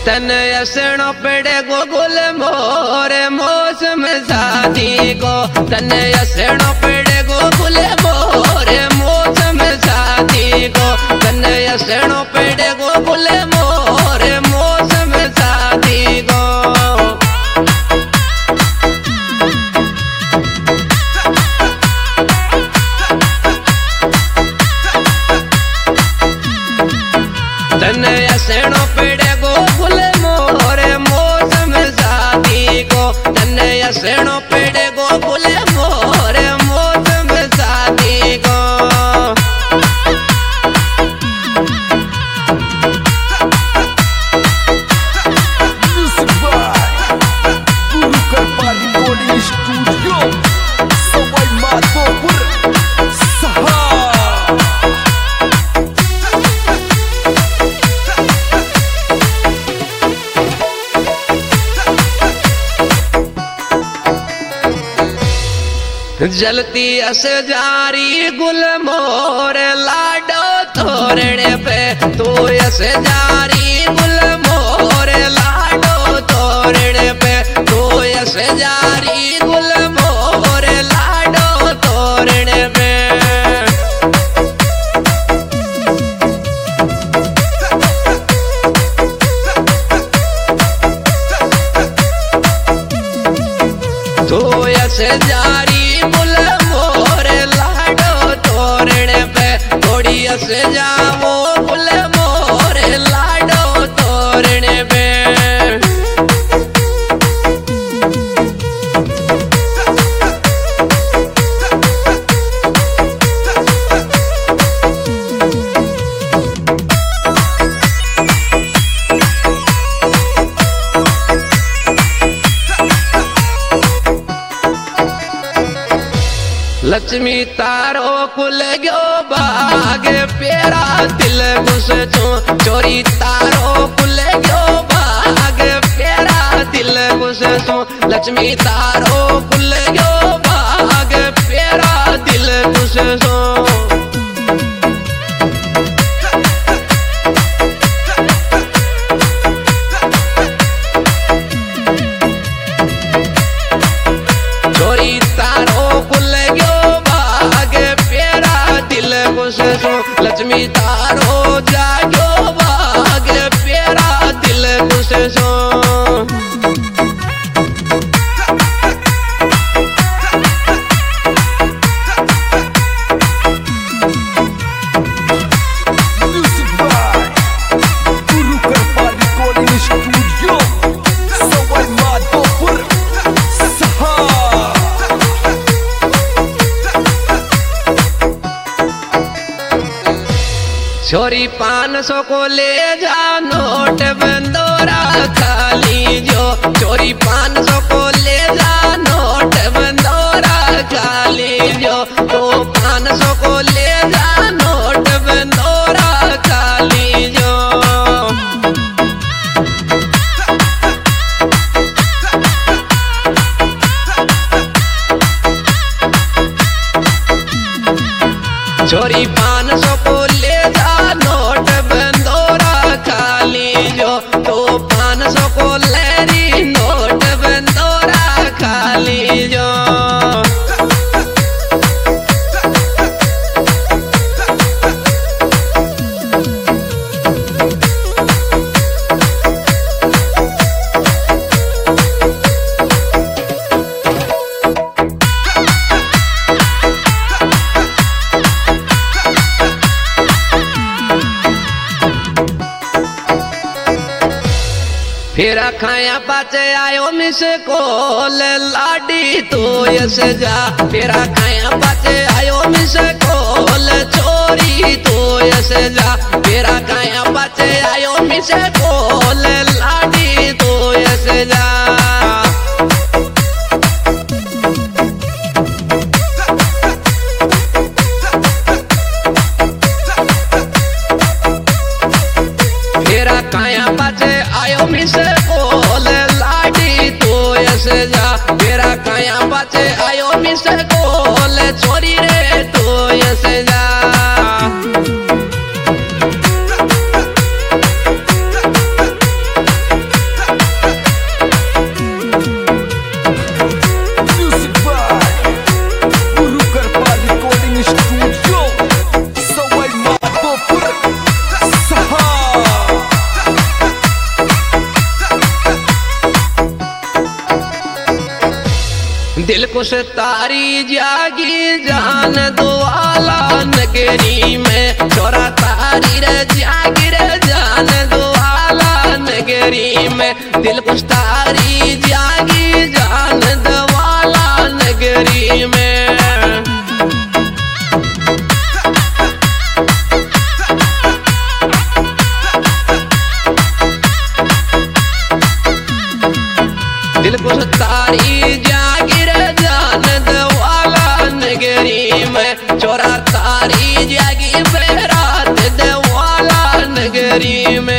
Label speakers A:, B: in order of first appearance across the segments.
A: तन असणो पेड़े गो गुल मोरे मौसम शादी को तन असणो पेड़े गो गुल मोरे मौसम शादी को तन असणो पेड़े गो गुल मोरे मौसम शादी को तन असणो पेड़े गो गुल मोरे मौसम शादी को तन असणो पेड़े गो गुल मोरे मौसम शादी को जलती अस जारी गुल मोर लाडो तोरणे पे तू अस जारी गुल मोर लाडो तोरणे पे तू अस जारी गुल मोर लाडो तोरणे पे तू अस जारी से जाओ गुल मोरे लाडो तोरणे पे लक्ष्मी तारो कुल गयो बाग पेरा दिल घुस चो चोरी तारो कुल गयो बाग पेरा दिल घुस चो लक्ष्मी तारो कुल गयो बाग पेरा दिल घुस चो चोरी तारो कुल गयो लक्ष्मी तारो जागो बाग प्यारा दिल खुश सो छोरी 500 को ले जा नोट बंदोरा खाली जो छोरी 500 को ले जा नोट बंदोरा खाली जो तो 500 को ले जा नोट बंदोरा खाली जो छोरी 500 को ले जा नोट बंदोरा खाली जो तो 500 को लेरी नोट बंदोरा खाली जो फिर खाया पाचे आयो मिस कोल लाडी तो यस जा फिर खाया पाचे आयो मिस कोल चोरी तो यस जा फिर खाया पाचे आयो मिस कोल लाडी तो यस जा फिर खाया पाचे आयो मिस कोल लाडी तो यस जा मेरा काया पाचे आयो मिस कोल चोरी रे तो यस जा को से तारी जागी जान दुआला नगरी में छोरा तारी रे जागी रे जान दुआला नगरी में दिल को तारी जागी जान दुआला नगरी में दिल को तारी जागिर जान दवाला नगरी में छोरा तारी जागी बेरात दवाला नगरी में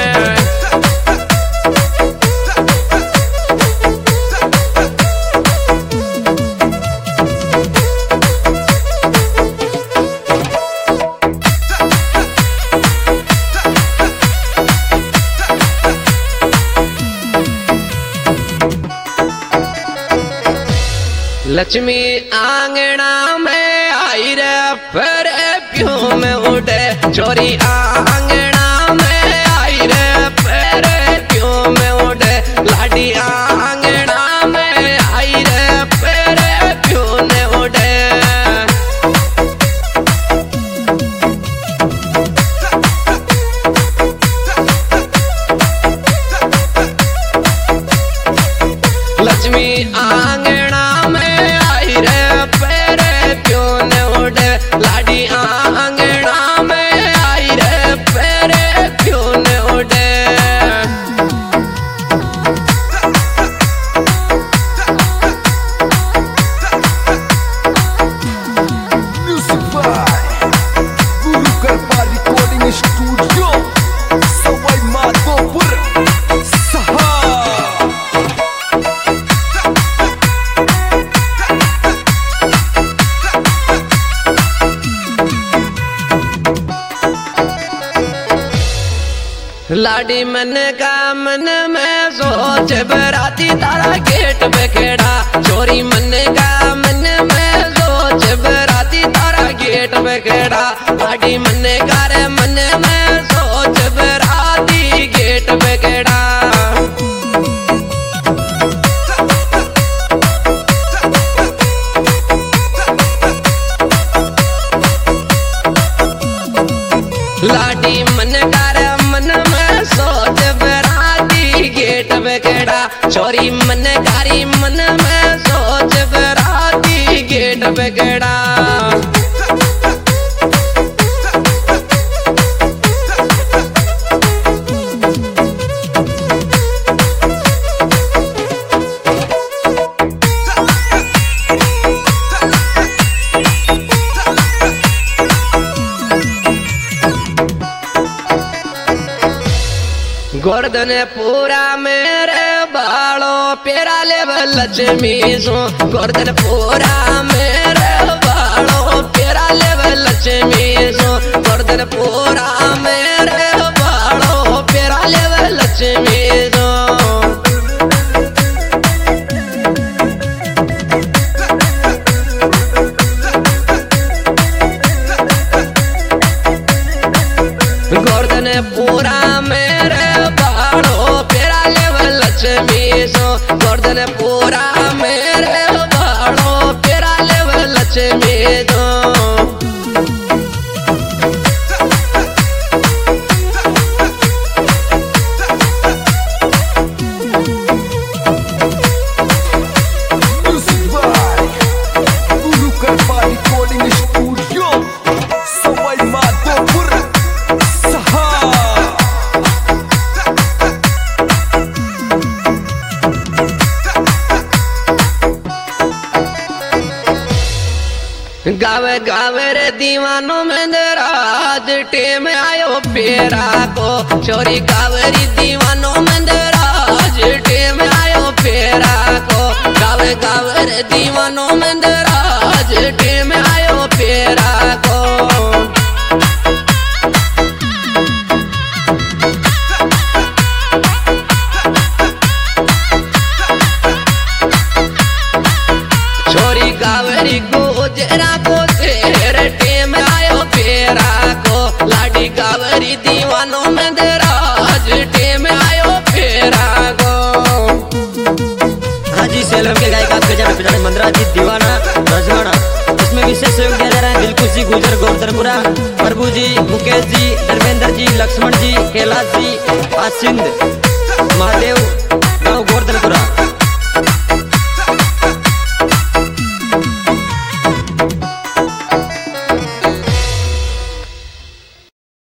A: लक्ष्मी आंगना में आई रे फिर प्यों में उड़े चोरी आंगना में आई रे फिर प्यों में उड़े लाडी आंगना में आई रे फिर प्यों में उड़े लक्ष्मी आंगना लाडी आंगना में आई रे पेरे क्यों न उड़े
B: म्यूजिक बाय गुरु कृपा रिकॉर्डिंग स्टूडियो सवाई माधोपुर सहा
A: लाडी मन का मन में सोच बराती तारा गेट पे खेड़ा चोरी मन का मन में सोच बराती तारा गेट पे खेड़ा लाडी मन का रे मन में सोच बराती गेट पे खेड़ा लाडी मन का रे मन में सोच बराती गेट पे खेड़ा चोरी मन कारी मन में सोच बराती गेट पे खेड़ा गोर्धन पूरा मेरे बालों पेरा ले लक्ष्मी सो गोर्धन पूरा मेरे बालों पेरा ले लक्ष्मी सो गोर्धन पूरा मेरे बालों पेरा ले लक्ष्मी सो गोर्धन पूरा मेरे लक्ष्मी सो गोर्धन पूरा मेरे बाड़ों पेरा ले लक्ष्मी सो
B: म्यूजिक बाय गुरु कृपा रिकॉर्डिंग स्टूडियो सवाई माधोपुर सहा
A: गावे गावे रे दीवानों में दराज टेम आयो पेरा को चोरी गावे रे दीवानों में दराज टेम आयो पेरा को गावे गावे रे दीवानों में दराज टेम आयो पेरा को चोरी गावे गुजरा को तेरे टेम आयो पेरा को लाडी गावरी दीवानों में दराज टेम आयो पेरा को आज
C: जी सेलम के गायक आपके जाने पहचाने मंदरा जी दीवाना रजवाना। इसमें विशेष सहयोग दिया जा रहा है दिलकुश जी गुजर गोवर्धनपुरा, प्रभु जी, मुकेश जी, धर्मेंद्र जी, लक्ष्मण जी, कैलाश जी, आसिंद महादेव गाँव गोवर्धनपुरा।